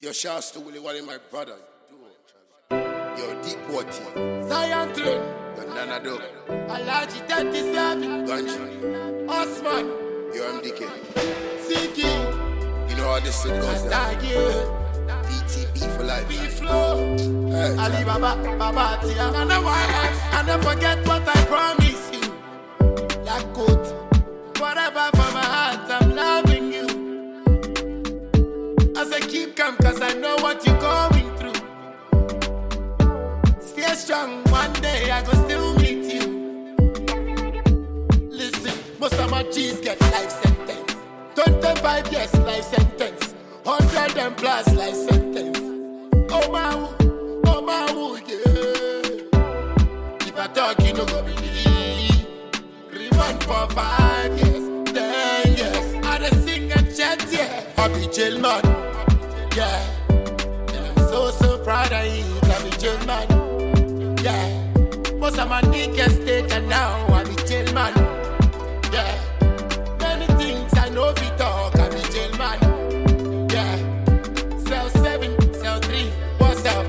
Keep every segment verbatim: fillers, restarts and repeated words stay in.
Your shouts to Willie Wally, my brother. Your deep water. Zion Train. Your Nanado. Alaji thirty-seven. Ganji. Osman. Your M D K. Siki. You know how this shit goes down. D T B for life. B-Flow. Hey, Ali Baba, Baba Tia. I never, I never forget what I promise you. Like good. Whatever from my heart, I'm loving you. I say keep calm, cause I know what you're going through. Stay strong, one day I go still meet you. Listen, most of my G's get life sentence. twenty-five years life sentence. one hundred and plus life sentence. Oh my, oh my, yeah. If I talk, you know go believe. Remand for five years, ten years. I dey sing and chant, yeah. I be jail man, yeah. And I'm so, so proud of you. I be jail man, yeah. Most of my niggas dead and now I be jail man, yeah. Many things I know we talk, I be jail man, yeah. Cell seven, cell three, what's up?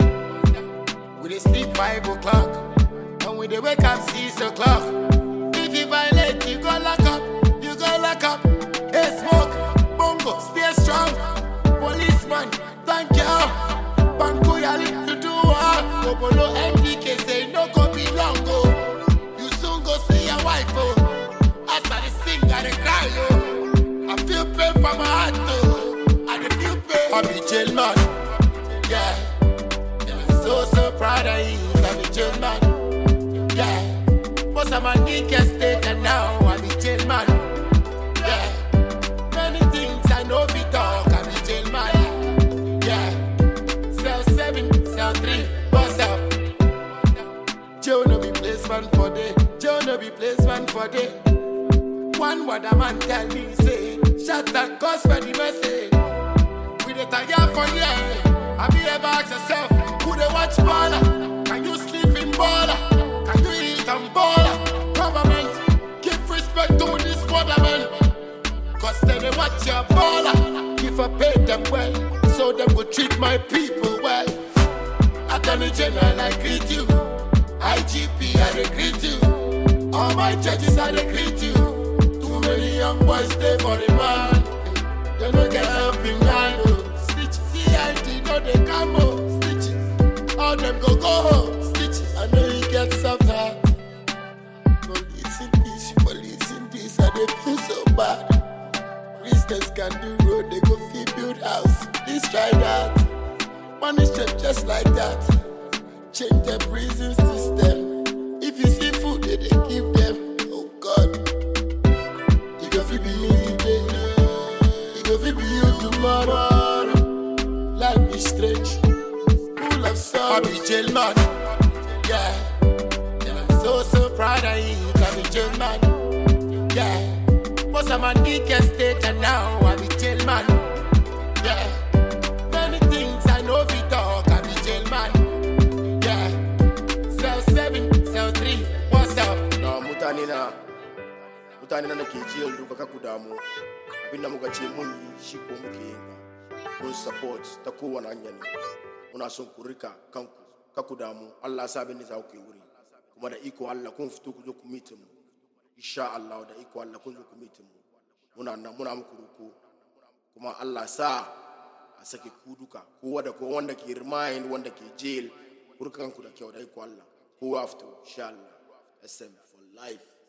We dey sleep five o'clock, and we dey wake up six o'clock. If you violate, you go lock up, you go lock up. Hey, smoke, bongo, stay strong. Policeman, thank you. Banku yali, you do what? Obolo M D K say no go be long, oh. You soon go see your wife, oh. As I dey sing, I dey cry, oh. I feel pain from my heart, oh. I dey feel pain. I be jail man, yeah. And I'm so, so proud of you. I be jail man, yeah. Most of my niggas dead and now I be jail man, yeah. Many things I know we talk, I be jail man, yeah. Cell seven, cell three, what's up? Joe no be placement for day, Joe no be placement for day. One word a man tell me say, shut that cause for the message. We dey tire for you, have you ever asked yourself, who dey watch baller? Can you sleep in baller? Can you eat and baller? Government, give respect to this motherman. Cause they dey watch your baller. If I pay them well, so them go treat my people well. Attorney General, I greet you. I G P, I dey greet you. All my judges, I dey greet you. Too many young boys stay for the man. They no get help in line, oh. Stitch, C I D, no they come, oh. Stitch, all them go go home. Stitch, I know you get soft heart. Police in peace, police in peace, and they feel so bad. Christians can do road, they go feel build house. Please try that. Punish them just like that. Change the prison system. If you see food, they, they give them. Oh God. You go feel be you today. You go feel be you tomorrow. Life is strange, full of sorrow. I be jail man, yeah. And I'm so, so proud of you. I be jail man, yeah. Most of my niggas dead and now I be jail man, yeah. Many things I know we talk, I be jail man, yeah. Cell seven, cell three, what's up? No, mutanina. Mutanina na jail do baka kudamu. Abinda muka chimuni shiko mukinga. Mun support takuwa na nyani. Una son kurika kanku kakudamu. Allah sabe ni za ukiwuri. Kuma da iko Allah kun fito ku zo ku meet mu. Insha Allah da iko Allah kun zo ku meet mu. Muna nan muna muku ruku. Kuma Allah sa a sake ku duka. Kowa da kowa wanda ke remind wanda ke jail kurkan ku da kyau da iko Allah. Kowa after insha Allah. S M for life.